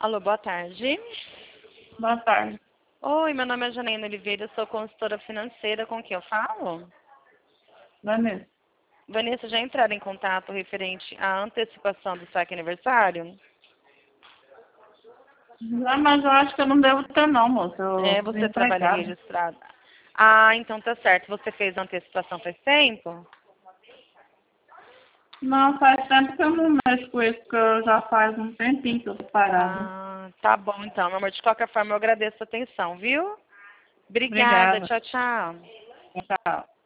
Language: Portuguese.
Alô, boa tarde. Boa tarde. Oi, meu nome é Janaína Oliveira, sou consultora financeira. Com quem eu falo? Vanessa. Vanessa, já entraram em contato referente à antecipação do saque aniversário? Já, mas eu acho que eu não devo ter não, moça. Eu fui Você trabalha empregada. registrada. Ah, então tá certo. Você fez a antecipação faz tempo? Não, faz tempo que eu não mexo com isso, porque eu já faz um tempinho que eu tô parada. Ah, tá bom então, meu amor. De qualquer forma, eu agradeço a atenção, viu? Obrigada. Obrigada. Tchau, tchau. Tchau.